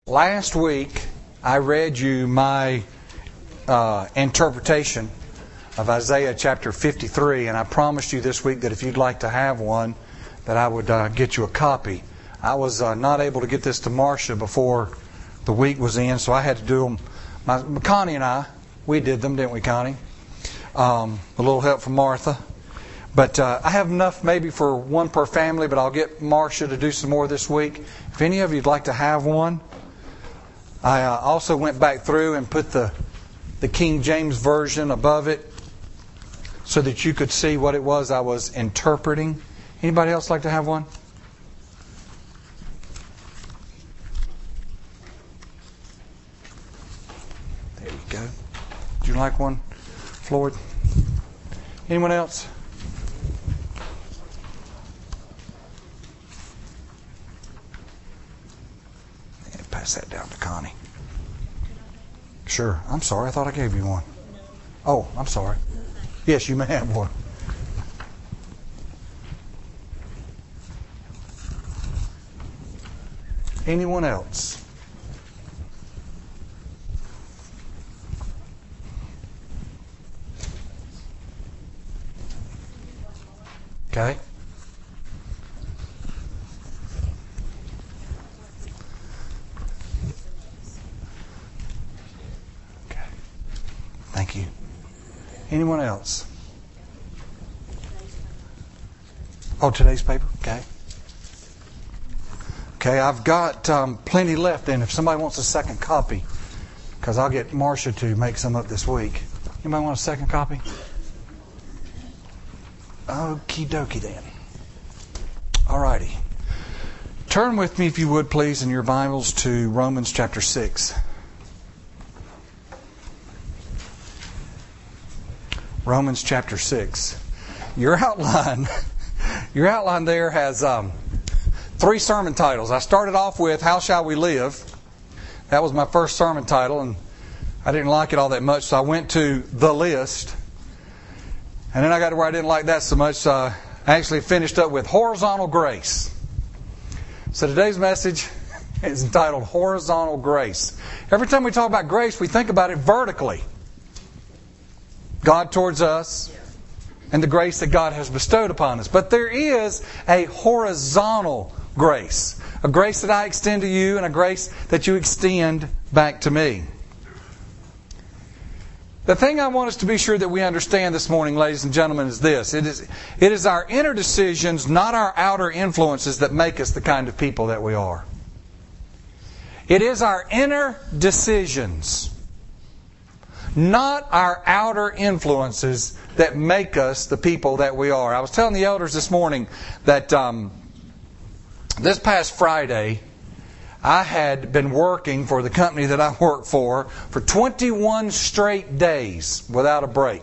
Last week, I read you my interpretation of Isaiah chapter 53, and I promised you this week that if you'd like to have one, that I would get you a copy. I was not able to get this to Marcia before the week was in, so I had to do them. Connie and I, we did them, didn't we, Connie? A little help from Martha. But I have enough maybe for one per family, but I'll get Marcia to do some more this week. If any of you'd like to have one, I also went back through and put the King James Version above it so that you could see what it was I was interpreting. Anybody else like to have one? There you go. Would you like one, Floyd? Anyone else? Pass that down to Connie. Sure. I'm sorry. I thought I gave you one. Oh, I'm sorry. Yes, you may have one. Anyone else? Okay. Thank you. Anyone else? Oh, today's paper? Okay. Okay, I've got plenty left then if somebody wants a second copy, because I'll get Marcia to make some up this week. Anybody want a second copy? Okie dokie then. Alrighty. Turn with me, if you would please, in your Bibles to Romans chapter 6. Romans chapter 6. Your outline there has 3 sermon titles. I started off with How Shall We Live? That was my first sermon title, and I didn't like it all that much, so I went to The List. And then I got to where I didn't like that so much, so I actually finished up with Horizontal Grace. So today's message is entitled Horizontal Grace. Every time we talk about grace, we think about it vertically. God towards us and the grace that God has bestowed upon us. But there is a horizontal grace. A grace that I extend to you and a grace that you extend back to me. The thing I want us to be sure that we understand this morning, ladies and gentlemen, is this. It is our inner decisions, not our outer influences, that make us the kind of people that we are. It is our inner decisions, not our outer influences, that make us the people that we are. I was telling the elders this morning that this past Friday, I had been working for the company that I work for 21 straight days without a break.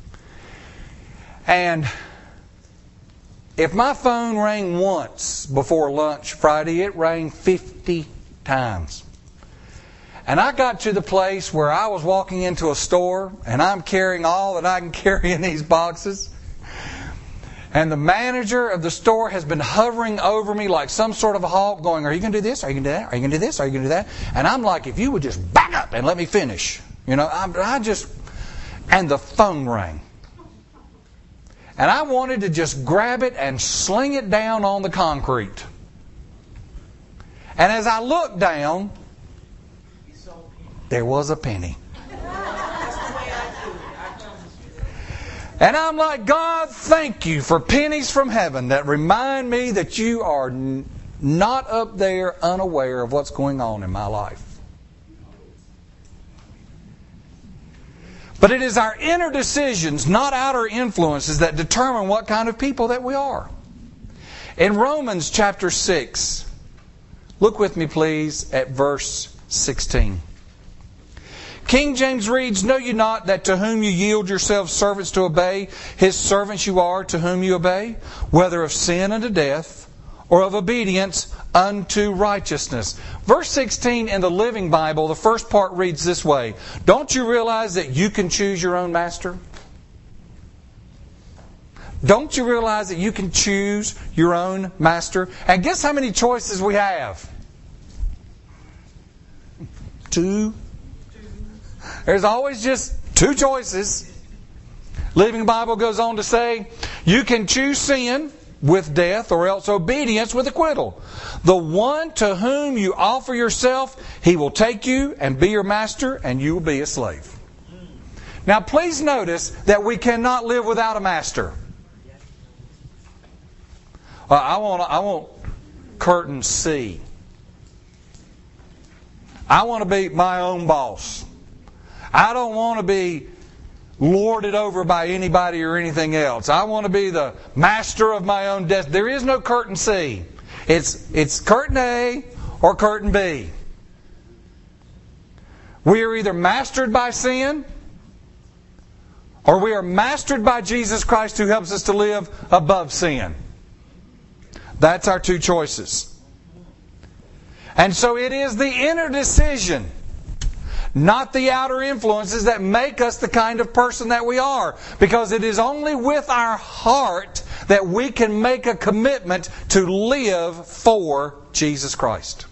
And if my phone rang once before lunch Friday, it rang 50 times. And I got to the place where I was walking into a store and I'm carrying all that I can carry in these boxes. And the manager of the store has been hovering over me like some sort of a hawk going, are you going to do this? Are you going to do that? Are you going to do this? Are you going to do that? And I'm like, if you would just back up and let me finish. And the phone rang. And I wanted to just grab it and sling it down on the concrete. And as I looked down, there was a penny. And I'm like, God, thank you for pennies from heaven that remind me that you are not up there unaware of what's going on in my life. But it is our inner decisions, not outer influences, that determine what kind of people that we are. In Romans chapter 6, look with me please at verse 16. King James reads, know you not that to whom you yield yourselves servants to obey, his servants you are to whom you obey, whether of sin unto death, or of obedience unto righteousness. Verse 16 in the Living Bible, the first part reads this way. Don't you realize that you can choose your own master? Don't you realize that you can choose your own master? And guess how many choices we have? two. There's always just two choices. Living Bible goes on to say, you can choose sin with death or else obedience with acquittal. The one to whom you offer yourself, he will take you and be your master, and you will be a slave. Now please notice that we cannot live without a master. I want curtain C. I want to be my own boss. I don't want to be lorded over by anybody or anything else. I want to be the master of my own destiny. There is no curtain C. It's curtain A or curtain B. We are either mastered by sin, or we are mastered by Jesus Christ, who helps us to live above sin. That's our two choices. And so it is the inner decision, not the outer influences, that make us the kind of person that we are. Because it is only with our heart that we can make a commitment to live for Jesus Christ.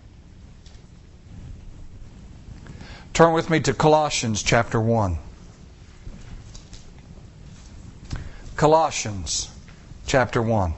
Turn with me to Colossians chapter 1. Colossians chapter 1.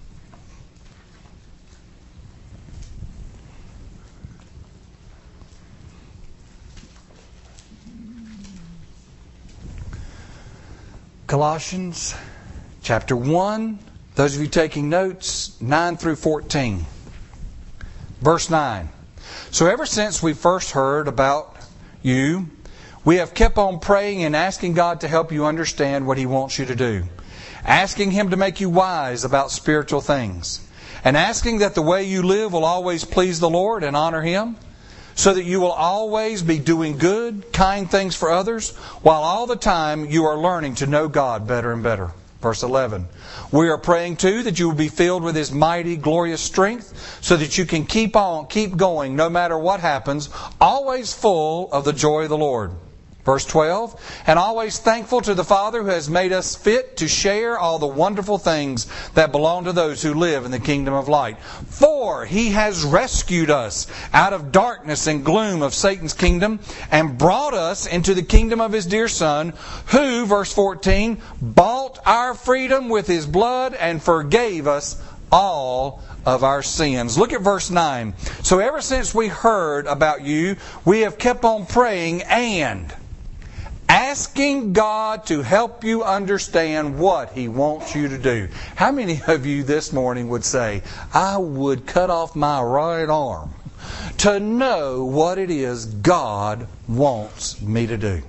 Colossians chapter 1, those of you taking notes, 9 through 14. Verse 9. So ever since we first heard about you, we have kept on praying and asking God to help you understand what He wants you to do. Asking Him to make you wise about spiritual things. And asking that the way you live will always please the Lord and honor Him. So that you will always be doing good, kind things for others, while all the time you are learning to know God better and better. Verse 11. We are praying too that you will be filled with His mighty, glorious strength, so that you can keep going, no matter what happens, always full of the joy of the Lord. Verse 12, and always thankful to the Father who has made us fit to share all the wonderful things that belong to those who live in the kingdom of light. For He has rescued us out of darkness and gloom of Satan's kingdom and brought us into the kingdom of His dear Son, who, verse 14, bought our freedom with His blood and forgave us all of our sins. Look at verse 9. So ever since we heard about you, we have kept on praying and asking God to help you understand what He wants you to do. How many of you this morning would say, I would cut off my right arm to know what it is God wants me to do?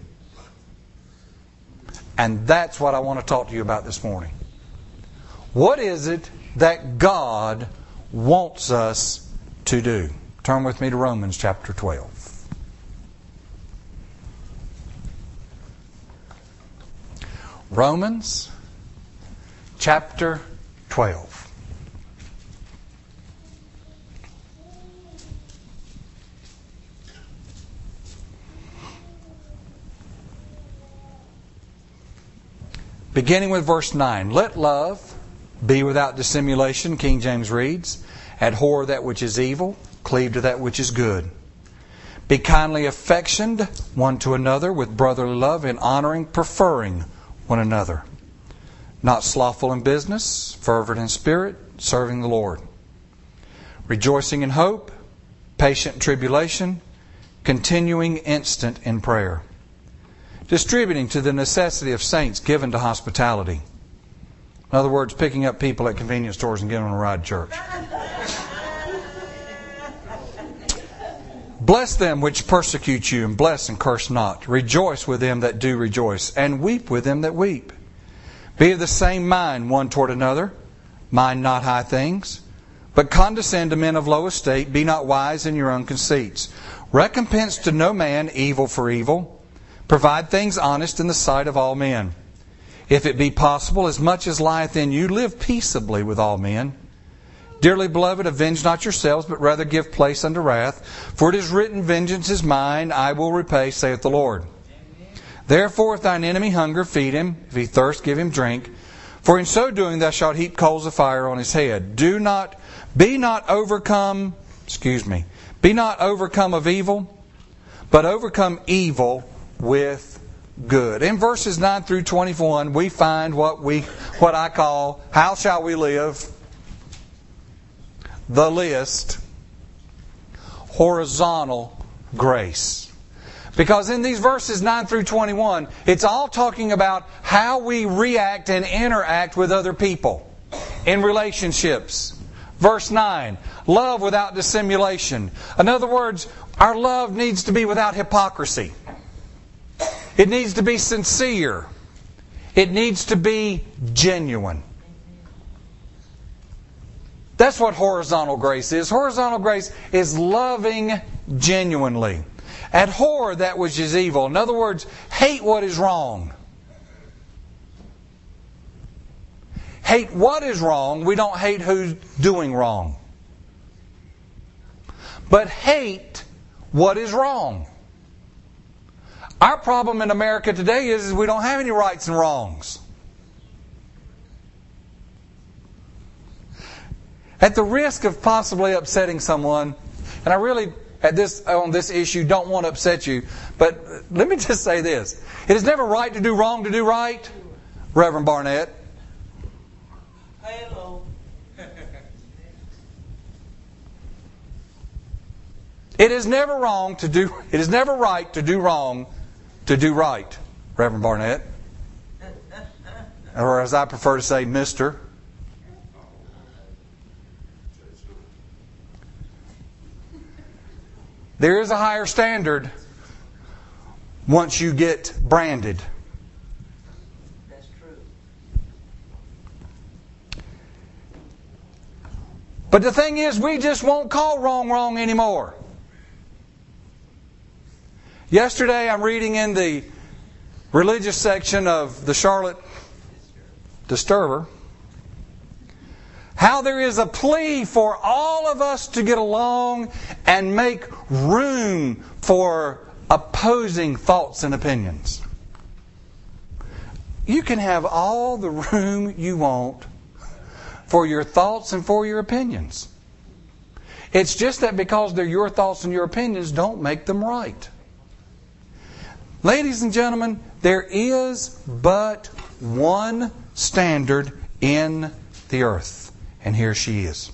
And that's what I want to talk to you about this morning. What is it that God wants us to do? Turn with me to Romans chapter 12. Romans chapter 12. Beginning with verse 9. Let love be without dissimulation, King James reads. Abhor that which is evil, cleave to that which is good. Be kindly affectioned one to another with brotherly love, in honoring, preferring one another. Not slothful in business, fervent in spirit, serving the Lord. Rejoicing in hope, patient in tribulation, continuing instant in prayer. Distributing to the necessity of saints, given to hospitality. In other words, picking up people at convenience stores and getting them a ride to church. Bless them which persecute you, and bless and curse not. Rejoice with them that do rejoice, and weep with them that weep. Be of the same mind one toward another. Mind not high things, but condescend to men of low estate. Be not wise in your own conceits. Recompense to no man evil for evil. Provide things honest in the sight of all men. If it be possible, as much as lieth in you, live peaceably with all men. Dearly beloved, avenge not yourselves, but rather give place unto wrath. For it is written, vengeance is mine, I will repay, saith the Lord. Amen. Therefore, if thine enemy hunger, feed him. If he thirst, give him drink. For in so doing thou shalt heap coals of fire on his head. Be not overcome of evil, but overcome evil with good. In verses 9 through 21, we find what I call, how shall we live? The list, horizontal grace. Because in these verses 9 through 21, it's all talking about how we react and interact with other people in relationships. Verse 9, love without dissimulation. In other words, our love needs to be without hypocrisy. It needs to be sincere. It needs to be genuine. That's what horizontal grace is. Horizontal grace is loving genuinely. Abhor that which is evil. In other words, hate what is wrong. Hate what is wrong. We don't hate who's doing wrong. But hate what is wrong. Our problem in America today is we don't have any rights and wrongs. At the risk of possibly upsetting someone, and I really, on this issue, don't want to upset you, but let me just say this. It is never right to do wrong to do right, Reverend Barnett. Hello. It is never right to do wrong to do right, Reverend Barnett. Or as I prefer to say, Mr. There is a higher standard once you get branded. That's true. But the thing is, we just won't call wrong anymore. Yesterday, I'm reading in the religious section of the Charlotte Disturber how there is a plea for all of us to get along and make room for opposing thoughts and opinions. You can have all the room you want for your thoughts and for your opinions. It's just that because they're your thoughts and your opinions, don't make them right. Ladies and gentlemen, there is but one standard in the earth, and here she is.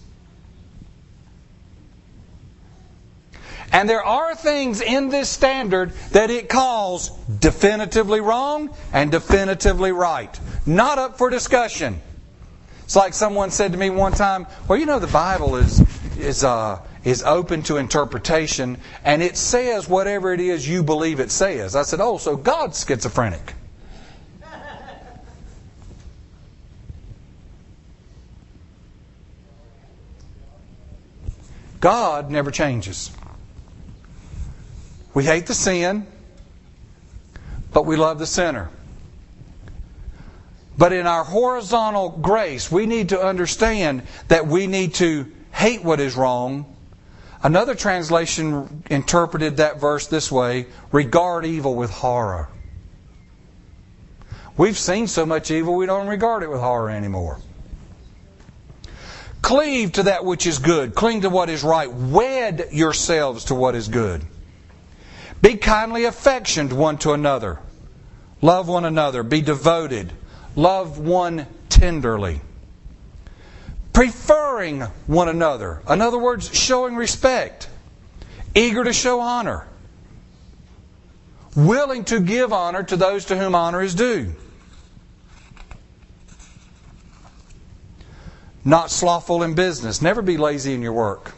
And there are things in this standard that it calls definitively wrong and definitively right. Not up for discussion. It's like someone said to me one time, well, you know, the Bible is open to interpretation, and it says whatever it is you believe it says. I said, oh, so God's schizophrenic. God never changes. We hate the sin, but we love the sinner. But in our horizontal grace, we need to understand that we need to hate what is wrong. Another translation interpreted that verse this way: regard evil with horror. We've seen so much evil, we don't regard it with horror anymore. Cleave to that which is good. Cling to what is right. Wed yourselves to what is good. Be kindly affectioned one to another. Love one another. Be devoted. Love one tenderly. Preferring one another. In other words, showing respect. Eager to show honor. Willing to give honor to those to whom honor is due. Not slothful in business. Never be lazy in your work.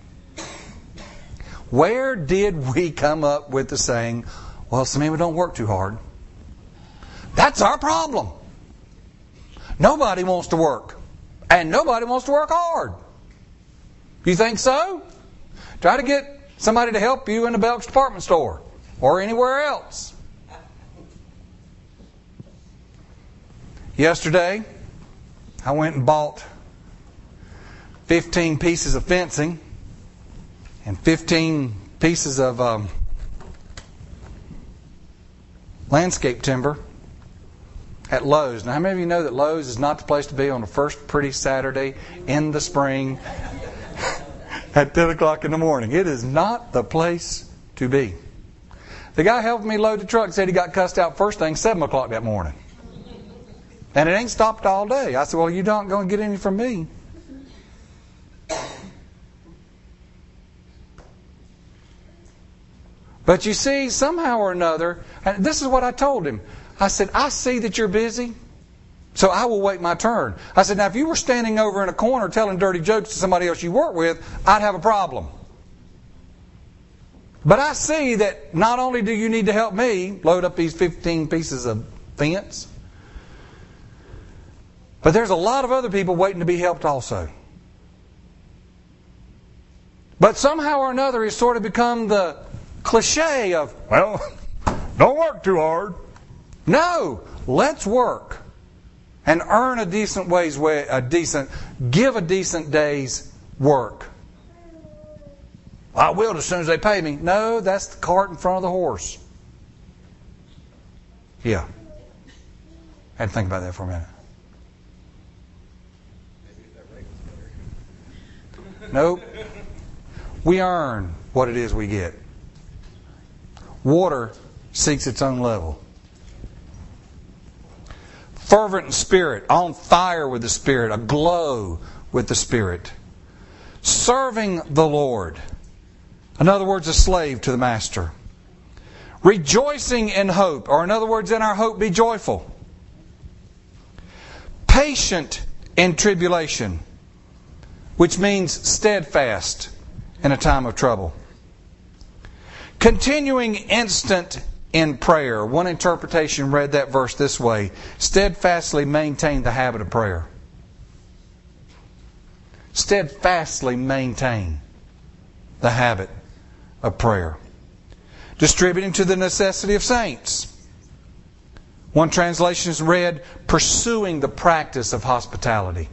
Where did we come up with the saying, well, some people don't work too hard? That's our problem. Nobody wants to work. And nobody wants to work hard. You think so? Try to get somebody to help you in the Belk's department store or anywhere else. Yesterday, I went and bought 15 pieces of fencing and 15 pieces of landscape timber at Lowe's. Now, how many of you know that Lowe's is not the place to be on the first pretty Saturday in the spring at 10 o'clock in the morning? It is not the place to be. The guy helping me load the truck said he got cussed out first thing 7 o'clock that morning. And it ain't stopped all day. I said, well, you're not going to get any from me. But you see, somehow or another, and this is what I told him. I said, I see that you're busy, so I will wait my turn. I said, now if you were standing over in a corner telling dirty jokes to somebody else you work with, I'd have a problem. But I see that not only do you need to help me load up these 15 pieces of fence, but there's a lot of other people waiting to be helped also. But somehow or another it's sort of become the cliche of, well, don't work too hard. No, let's work and earn a decent give a decent day's work. I will as soon as they pay me. No, that's the cart in front of the horse. Yeah. I had to think about that for a minute. Nope. We earn what it is we get. Water seeks its own level. Fervent in spirit, on fire with the Spirit, aglow with the Spirit. Serving the Lord. In other words, a slave to the Master. Rejoicing in hope, or in other words, in our hope be joyful. Patient in tribulation, which means steadfast in a time of trouble. Continuing instant in prayer. One interpretation read that verse this way: steadfastly maintain the habit of prayer. Steadfastly maintain the habit of prayer. Distributing to the necessity of saints. One translation is read, pursuing the practice of hospitality.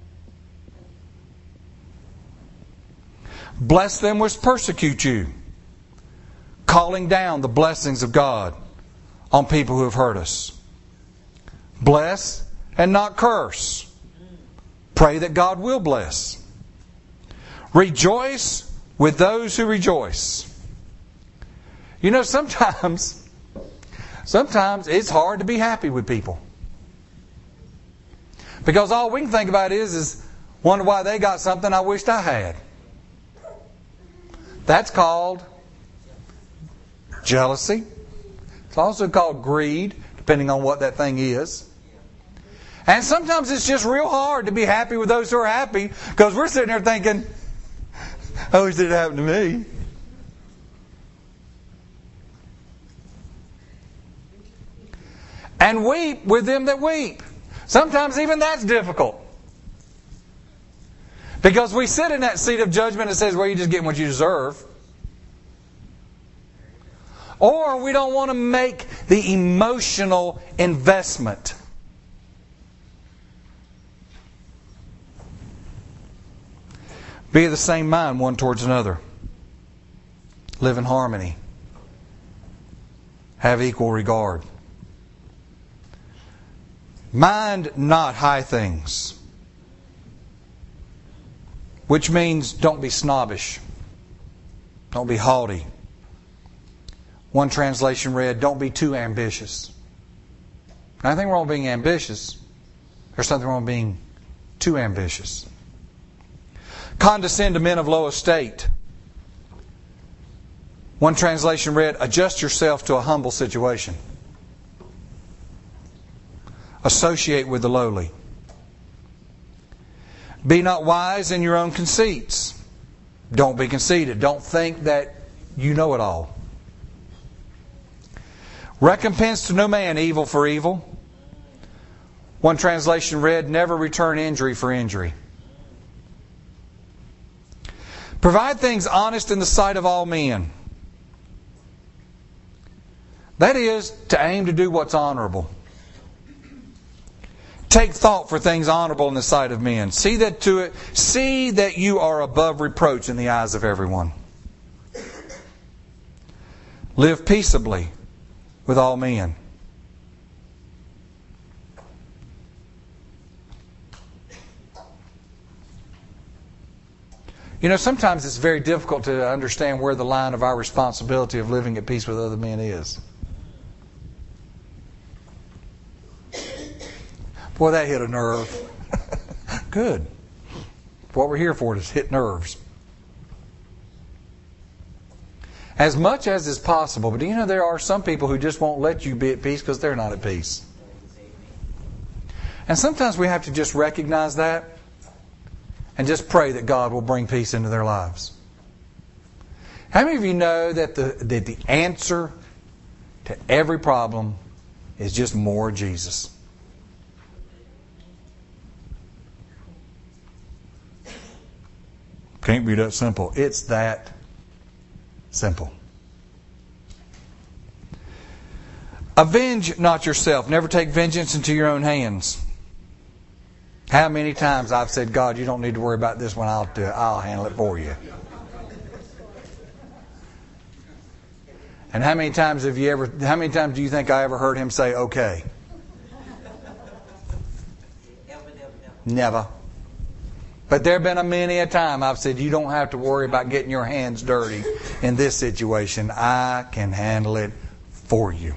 Bless them which persecute you. Calling down the blessings of God on people who have hurt us. Bless and not curse. Pray that God will bless. Rejoice with those who rejoice. You know, sometimes it's hard to be happy with people. Because all we can think about is wonder why they got something I wished I had. That's called jealousy. It's also called greed, depending on what that thing is. And sometimes it's just real hard to be happy with those who are happy, because we're sitting there thinking, I wish it happened to me. And weep with them that weep. Sometimes even that's difficult. Because we sit in that seat of judgment that says, well, you're just getting what you deserve. Or we don't want to make the emotional investment. Be of the same mind one towards another. Live in harmony. Have equal regard. Mind not high things. Which means don't be snobbish. Don't be haughty. One translation read, don't be too ambitious. Nothing wrong with being ambitious. There's something wrong with being too ambitious. Condescend to men of low estate. One translation read, adjust yourself to a humble situation. Associate with the lowly. Be not wise in your own conceits. Don't be conceited. Don't think that you know it all. Recompense to no man evil for evil. One translation read, never return injury for injury. Provide things honest in the sight of all men. That is, to aim to do what's honorable. Take thought for things honorable in the sight of men. See that you are above reproach in the eyes of everyone. Live peaceably with all men. You know, sometimes it's very difficult to understand where the line of our responsibility of living at peace with other men is. Boy, that hit a nerve. Good. What we're here for is hit nerves. As much as is possible. But do you know there are some people who just won't let you be at peace because they're not at peace. And sometimes we have to just recognize that and just pray that God will bring peace into their lives. How many of you know that the answer to every problem is just more Jesus? Can't be that simple. It's that simple. Avenge not yourself. Never take vengeance into your own hands. How many times I've said, God, you don't need to worry about this one. I'll do it. I'll handle it for you. And how many times do you think I ever heard him say, okay? Never. But there have been many a time I've said, you don't have to worry about getting your hands dirty in this situation. I can handle it for you.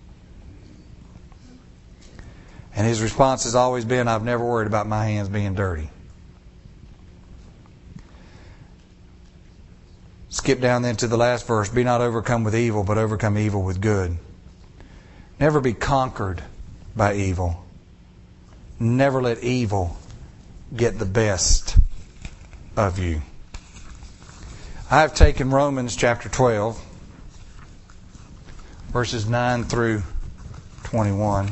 And his response has always been, I've never worried about my hands being dirty. Skip down then to the last verse. Be not overcome with evil, but overcome evil with good. Never be conquered by evil. Never let evil get the best of you. I have taken Romans chapter 12, verses 9 through 21.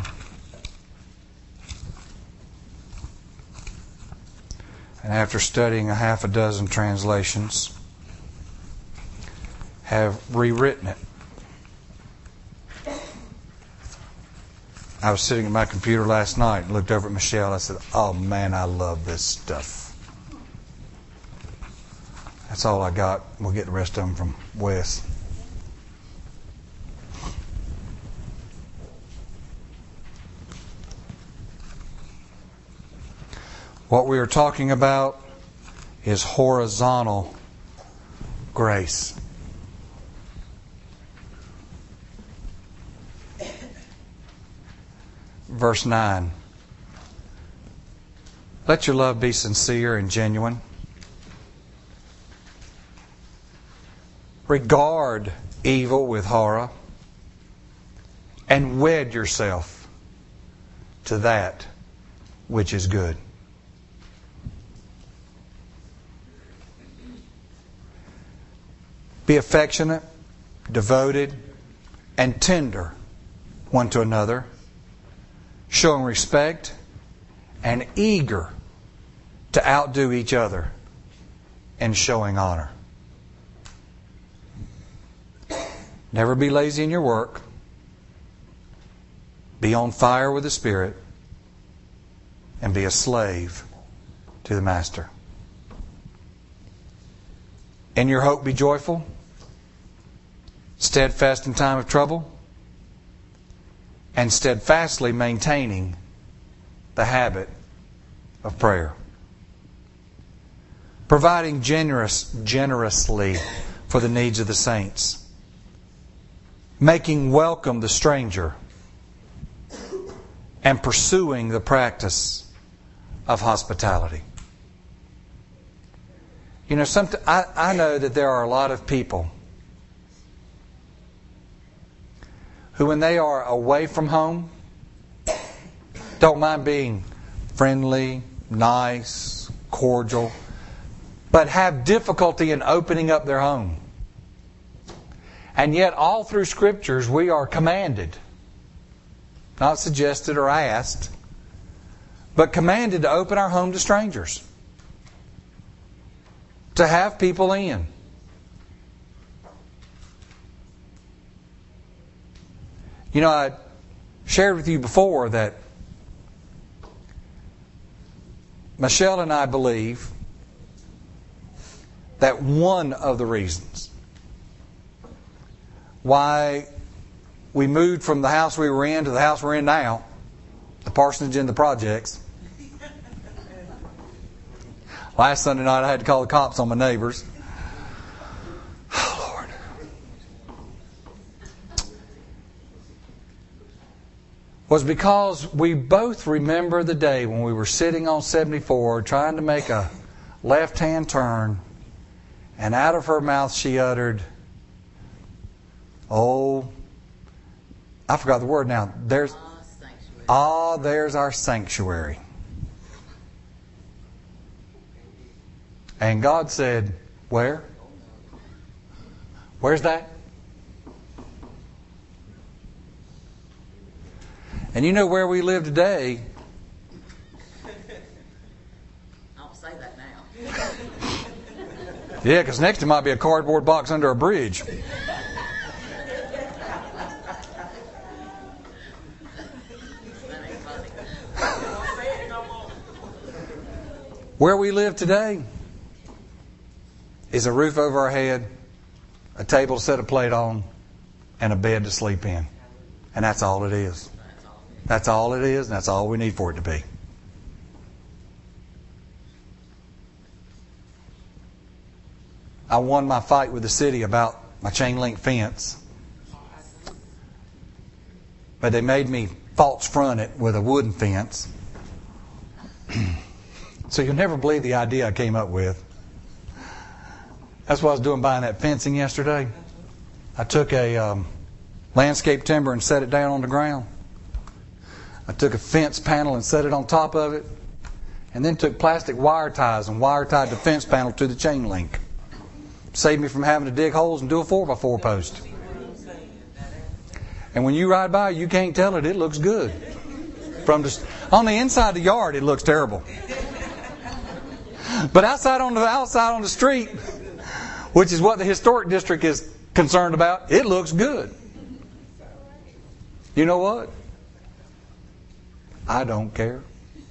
And after studying a half a dozen translations, have rewritten it. I was sitting at my computer last night and looked over at Michelle. I said, oh man, I love this stuff. That's all I got. We'll get the rest of them from Wes. What we are talking about is horizontal grace. Verse 9. Let your love be sincere and genuine. Regard evil with horror and wed yourself to that which is good. Be affectionate, devoted, and tender one to another, showing respect and eager to outdo each other in showing honor. Never be lazy in your work. Be on fire with the Spirit, and be a slave to the Master. In your hope be joyful, steadfast in time of trouble, and steadfastly maintaining the habit of prayer. Providing generously for the needs of the saints. Making welcome the stranger. And pursuing the practice of hospitality. You know, I know that there are a lot of people who, when they are away from home, don't mind being friendly, nice, cordial, but have difficulty in opening up their home. And yet, all through Scriptures, we are commanded, not suggested or asked, but commanded to open our home to strangers. To have people in. You know, I shared with you before that Michelle and I believe that one of the reasons why we moved from the house we were in to the house we're in now, the parsonage and the projects, Last Sunday night I had to call the cops on my neighbors. Oh, Lord. Was because we both remember the day when we were sitting on 74 trying to make a left-hand turn, and out of her mouth she uttered, I forgot the word now. There's our sanctuary. And God said, where? Where's that? And you know where we live today. I don't say that now. Yeah, because next it might be a cardboard box under a bridge. That ain't funny. Where we live today is a roof over our head, a table to set a plate on, and a bed to sleep in. And that's all it is. That's all it is, and that's all we need for it to be. I won my fight with the city about my chain link fence. But they made me false front it with a wooden fence. So you'll never believe the idea I came up with. That's what I was doing buying that fencing yesterday. I took a landscape timber and set it down on the ground. I took a fence panel and set it on top of it. And then took plastic wire ties and wire tied the fence panel to the chain link. Saved me from having to dig holes and do a 4x4 post. And when you ride by, you can't tell it. It looks good. On the inside of the yard, it looks terrible. But outside on the street, which is what the historic district is concerned about, it looks good. You know what? I don't care.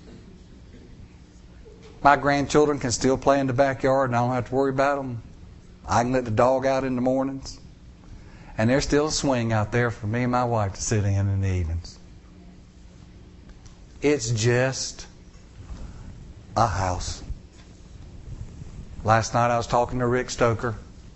My grandchildren can still play in the backyard and I don't have to worry about them. I can let the dog out in the mornings. And there's still a swing out there for me and my wife to sit in the evenings. It's just a house. Last night I was talking to Rick Stoker.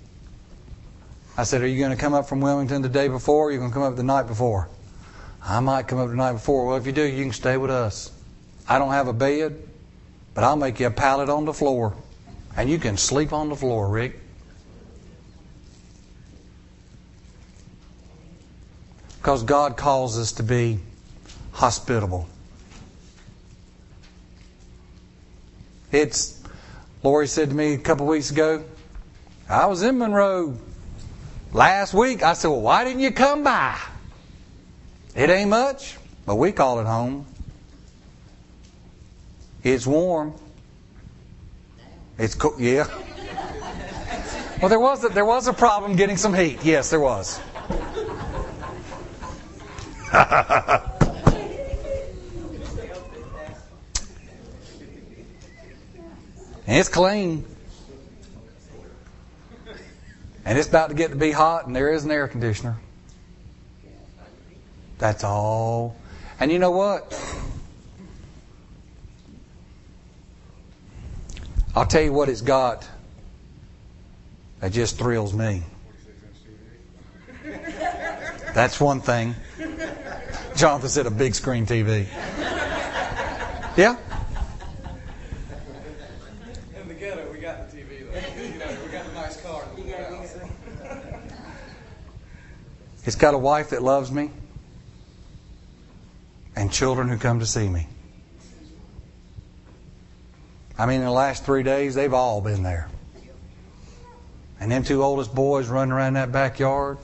I said, are you going to come up from Wilmington the day before or are you going to come up the night before? I might come up the night before. Well, if you do, you can stay with us. I don't have a bed, but I'll make you a pallet on the floor. And you can sleep on the floor, Rick. Because God calls us to be hospitable. Lori said to me a couple weeks ago, I was in Monroe last week. I said, well, why didn't you come by? It ain't much, but we call it home. It's warm. It's cool. Yeah. Well, there was a problem getting some heat. Yes, there was. And it's clean. And it's about to get to be hot, and there is an air conditioner. That's all. And you know what? I'll tell you what it's got that just thrills me. That's one thing. Jonathan said a big screen TV. Yeah? In the ghetto, we got the TV, though. We got a nice car. It's got a wife that loves me and children who come to see me. I mean, in the last 3 days, they've all been there. And them two oldest boys running around that backyard,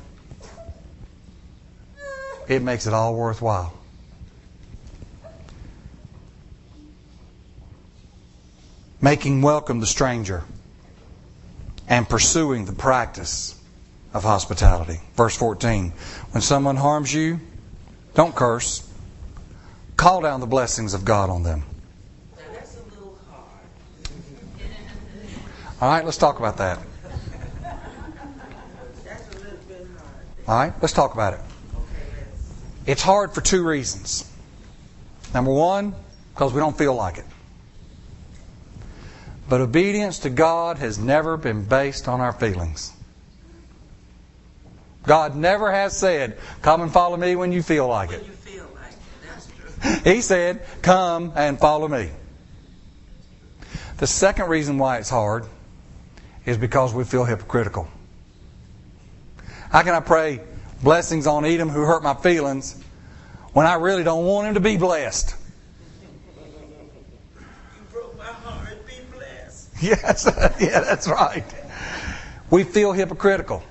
it makes it all worthwhile. Making welcome the stranger and pursuing the practice of hospitality. Verse 14. When someone harms you, don't curse. Call down the blessings of God on them. Now, that's a little hard. All right, let's talk about that. That's a little bit hard. All right, let's talk about it. Okay, It's hard for two reasons. Number one, because we don't feel like it. But obedience to God has never been based on our feelings. God never has said, come and follow me when you feel like it. When you feel like it. That's true. He said, come and follow me. The second reason why it's hard is because we feel hypocritical. How can I pray blessings on Edom who hurt my feelings when I really don't want him to be blessed? You broke my heart. Be blessed. Yes, yeah, that's right. We feel hypocritical.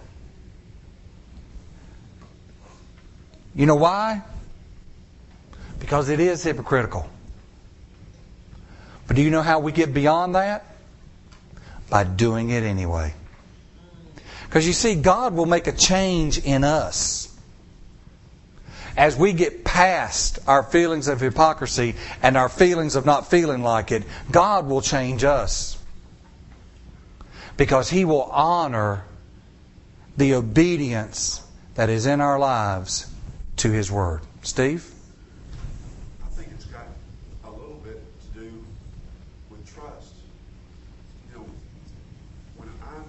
You know why? Because it is hypocritical. But do you know how we get beyond that? By doing it anyway. Because you see, God will make a change in us. As we get past our feelings of hypocrisy and our feelings of not feeling like it, God will change us. Because He will honor the obedience that is in our lives to His Word. Steve? I think it's got a little bit to do with trust. You know, when I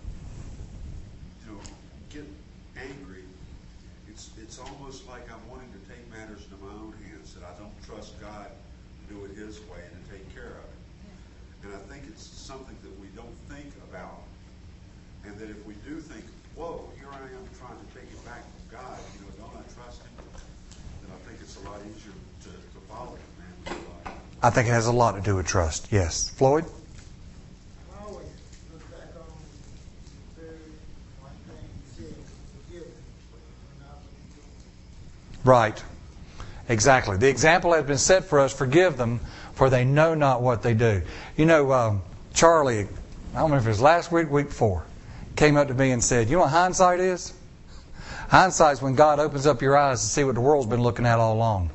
get angry, it's almost like I'm wanting to take matters into my own hands, that I don't trust God to do it His way and to take care of it. And I think it's something that we don't think about. And that if we do think, whoa, here I am trying to take it back from God, don't I trust Him? Then I think it's a lot easier to follow Him, man. I think it has a lot to do with trust. Yes. Floyd? I always look back on the very one thing you said, forgiveness. When I was Right. Exactly. The example has been set for us, forgive them, for they know not what they do. You know, Charlie, I don't remember if it was last week, week before, came up to me and said, you know what hindsight is? Hindsight is when God opens up your eyes to see what the world's been looking at all along.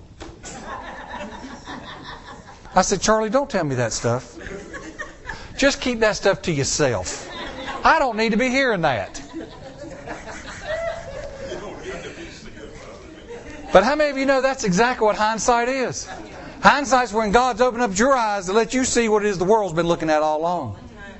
I said, Charlie, don't tell me that stuff. Just keep that stuff to yourself. I don't need to be hearing that. But how many of you know that's exactly what hindsight is? Hindsight's when God's opened up your eyes to let you see what it is the world's been looking at all along.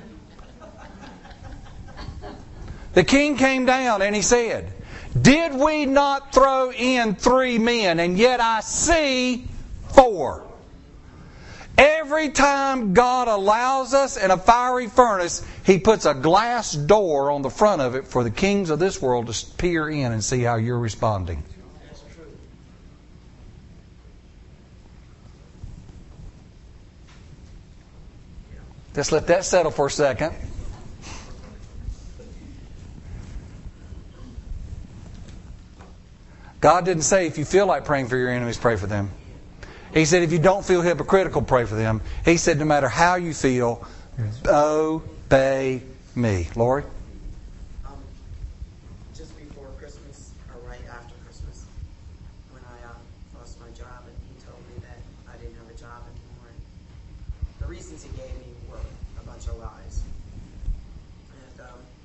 The king came down and he said, did we not throw in 3 men, and yet I see 4? Every time God allows us in a fiery furnace, He puts a glass door on the front of it for the kings of this world to peer in and see how you're responding. That's true. Just let that settle for a second. God didn't say if you feel like praying for your enemies, pray for them. He said if you don't feel hypocritical, pray for them. He said no matter how you feel, obey me. Lori? Just before Christmas, or right after Christmas, when I lost my job, and he told me that I didn't have a job anymore. The reasons he gave me were a bunch of lies. And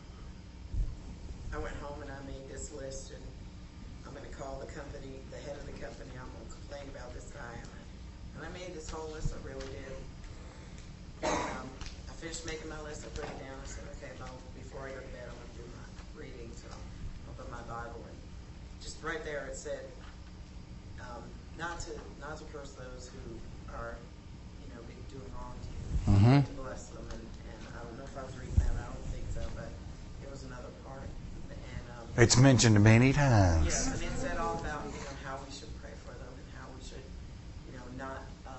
I went home and I made this list, and I'm going to call the company, the head of the company, I'm going to complain about this guy. And I made this whole list, I really did. And I finished making my list, I put it down, I said, okay, before I go to bed, I'm going to do my reading. So I opened my Bible, and just right there it said, not to curse those who are, doing wrong to you, to bless them. And I don't know if I was reading that, I don't think so, but it was another part. And It's mentioned many times. yes, and it said all about how we should pray for them and how we should not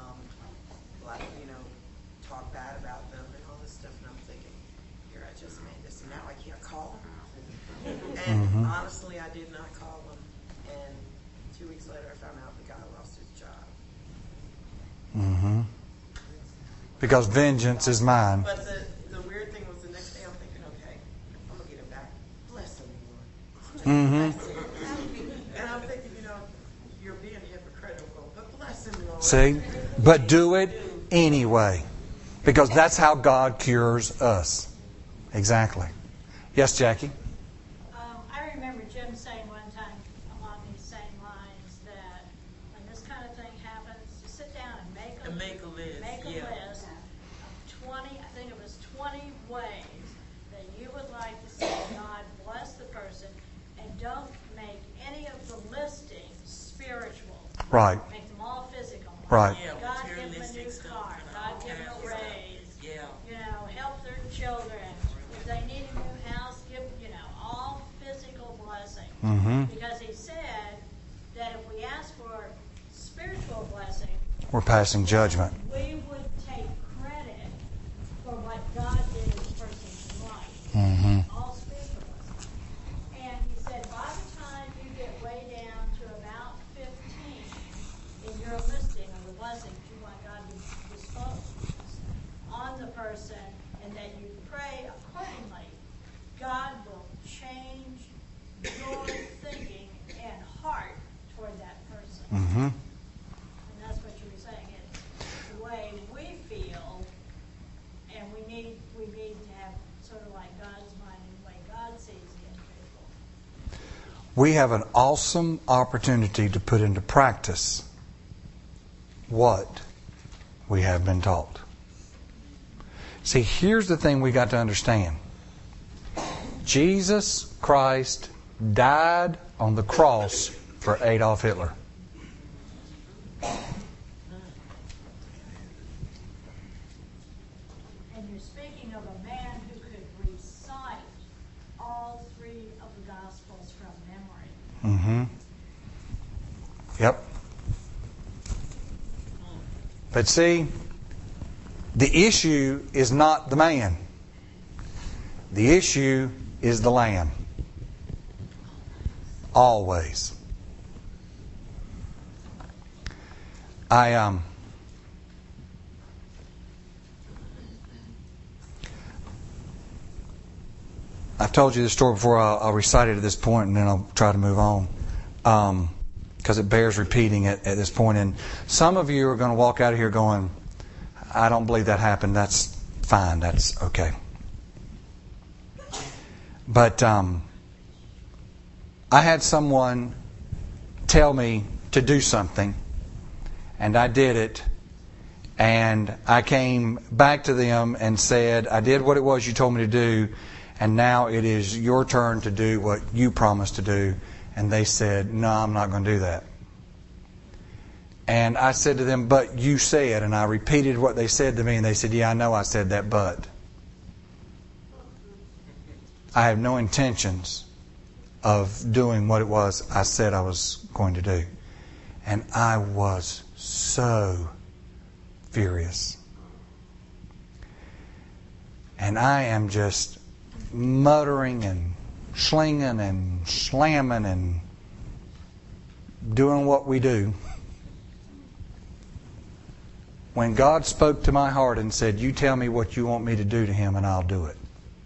talk bad about them and all this stuff. And I'm thinking, here, I just made this, and now I can't call them. And honestly, I did not call them. And 2 weeks later, I found out the guy lost his job. Because vengeance is mine. But the weird thing was, the next day I'm thinking, okay, I'm gonna get him back. Bless him, Lord. Bless him. And I'm thinking, you're being hypocritical, but bless him, Lord. See? But do it anyway. Because that's how God cures us. Exactly. Yes, Jackie? I remember Jim saying one time along these same lines that when this kind of thing happens, you sit down and make a list. Make a Yeah. list of I think it was 20 ways that you would like to see God bless the person, and don't make any of the listings spiritual. Right. Make them all physical. Right. Yeah, God give them a materialistic new stuff car. and God all give them kinds a of stuff. raise. Yeah. Help their children. If they need a new house, give, all physical blessings. Mm-hmm. Because he said that if we ask for spiritual blessing, We're passing judgment. we would take credit for what God did in the person's life. Mm-hmm. All spiritual blessings. And he said, by the time you get way down to about 15 in your listing of the blessings you want God to bestow on the person, and that you pray accordingly, God will change your thinking and heart toward that person. Mm-hmm. And that's what you were saying. It's the way we feel, and we need to have sort of like God's mind and the way God sees the individual. We have an awesome opportunity to put into practice what we have been taught. See, here's the thing we got to understand. Jesus Christ died on the cross for Adolf Hitler. And you're speaking of a man who could recite all three of the Gospels from memory. Mm-hmm. Yep. But see, the issue is not the man. The issue is the Lamb. Always. I've told you this story before. I'll recite it at this point, and then I'll try to move on, because it bears repeating at this point. And some of you are going to walk out of here going, I don't believe that happened. That's fine. That's okay. But I had someone tell me to do something, and I did it, and I came back to them and said, I did what it was you told me to do, and now it is your turn to do what you promised to do. And they said, no, I'm not going to do that. And I said to them, but you said, and I repeated what they said to me, and they said, yeah, I know I said that, but I have no intentions of doing what it was I said I was going to do. And I was so furious. And I am just muttering and slinging and slamming and doing what we do. When God spoke to my heart and said, you tell me what you want me to do to him and I'll do it.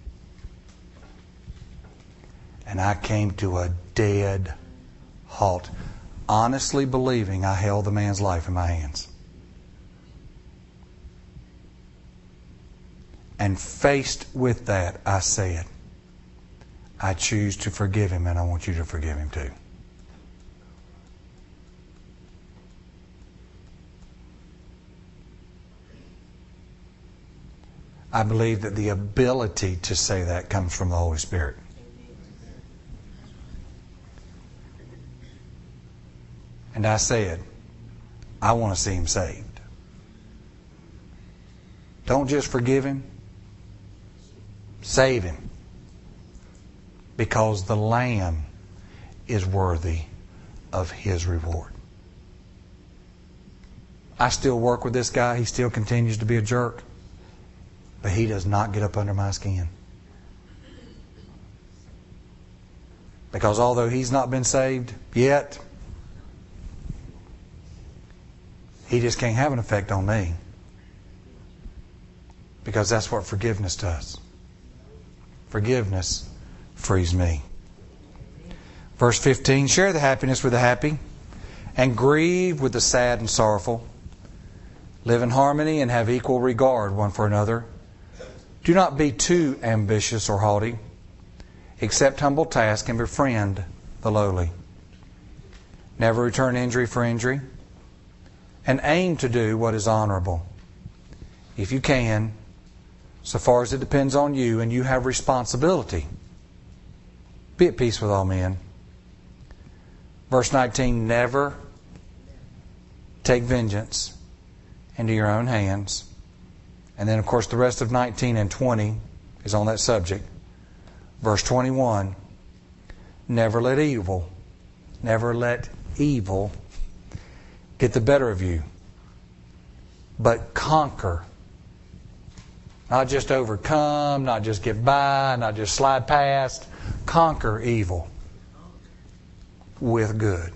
And I came to a dead halt, honestly believing I held the man's life in my hands. And faced with that, I said, I choose to forgive him, and I want you to forgive him too. I believe that the ability to say that comes from the Holy Spirit. And I said, I want to see him saved. Don't just forgive him. Save him. Because the Lamb is worthy of his reward. I still work with this guy. He still continues to be a jerk. But he does not get up under my skin. Because although he's not been saved yet, he just can't have an effect on me. Because that's what forgiveness does. Forgiveness frees me. Verse 15, share the happiness with the happy, and grieve with the sad and sorrowful. Live in harmony and have equal regard one for another. Do not be too ambitious or haughty. Accept humble task and befriend the lowly. Never return injury for injury, and aim to do what is honorable. If you can, so far as it depends on you and you have responsibility, be at peace with all men. Verse 19, never take vengeance into your own hands. And then, of course, the rest of 19 and 20 is on that subject. Verse 21, never let evil get the better of you, but conquer. Not just overcome, not just get by, not just slide past. Conquer evil with good.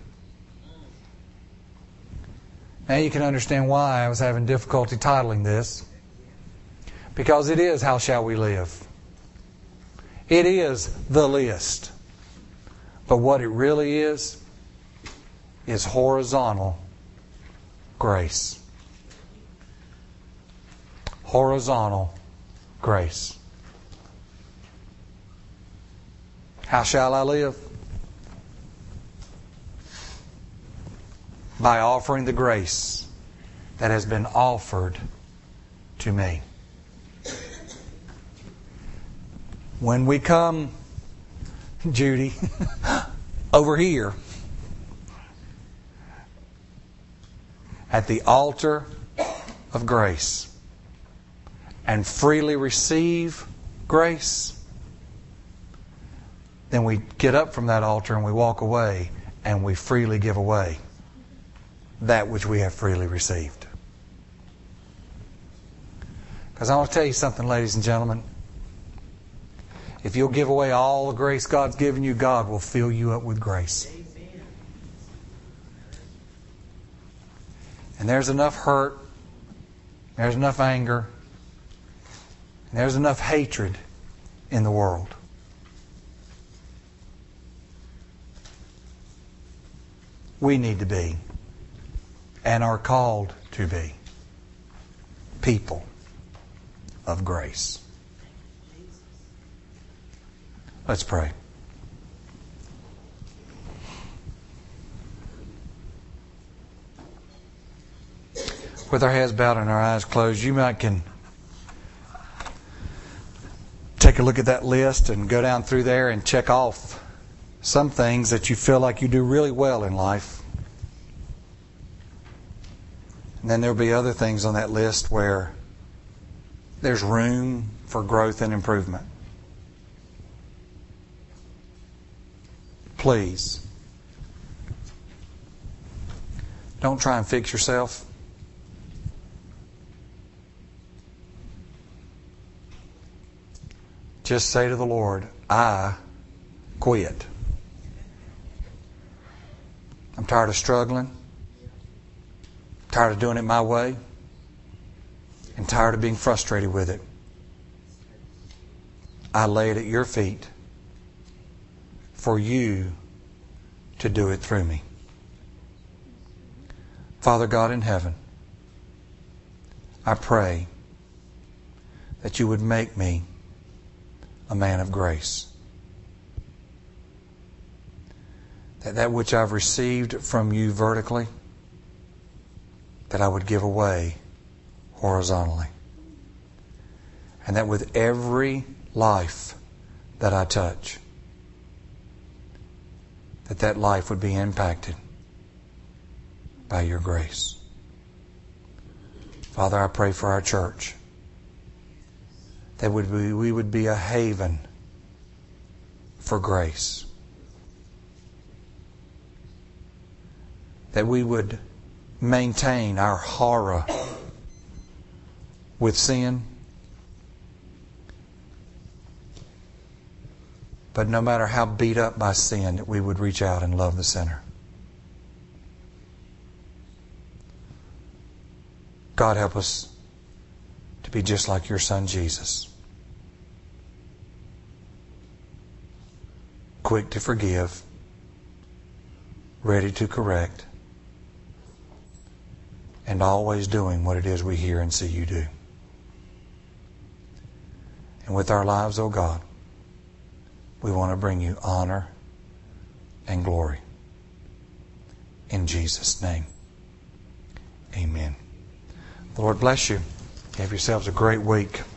Now you can understand why I was having difficulty titling this. Because it is how shall we live. It is the list. But what it really is horizontal grace. Horizontal grace. How shall I live? By offering the grace that has been offered to me. When we come, Judy, over here at the altar of grace and freely receive grace, then we get up from that altar and we walk away and we freely give away that which we have freely received. Because I want to tell you something, ladies and gentlemen. If you'll give away all the grace God's given you, God will fill you up with grace. And there's enough hurt, there's enough anger, and there's enough hatred in the world. We need to be, and are called to be, people of grace. Let's pray. With our heads bowed and our eyes closed, you might can take a look at that list and go down through there and check off some things that you feel like you do really well in life. And then there'll be other things on that list where there's room for growth and improvement. Please, don't try and fix yourself. Just say to the Lord, I quit. I'm tired of struggling. Tired of doing it my way. And tired of being frustrated with it. I lay it at your feet for you to do it through me. Father God in heaven, I pray that you would make me a man of grace. That which I've received from you vertically, that I would give away horizontally. And that with every life that I touch, that life would be impacted by your grace. Father, I pray for our church, that we would be a haven for grace. That we would maintain our horror with sin. But no matter how beat up by sin, that we would reach out and love the sinner. God, help us to be just like your Son Jesus. Quick to forgive, ready to correct, and always doing what it is we hear and see you do. And with our lives, oh God, we want to bring you honor and glory. In Jesus' name, amen. The Lord bless you. Have yourselves a great week.